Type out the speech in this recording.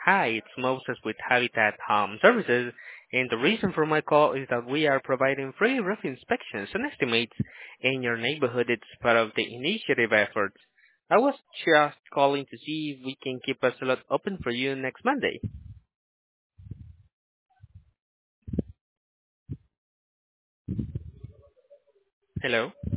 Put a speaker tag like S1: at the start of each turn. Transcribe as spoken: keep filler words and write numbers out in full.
S1: Hi, it's Moses with Habitat Home Services, and the reason for my call is that we are providing free roof inspections and estimates in your neighborhood. It's part of the initiative efforts. I was just calling to see if we can keep a slot open for you next Monday. Hello?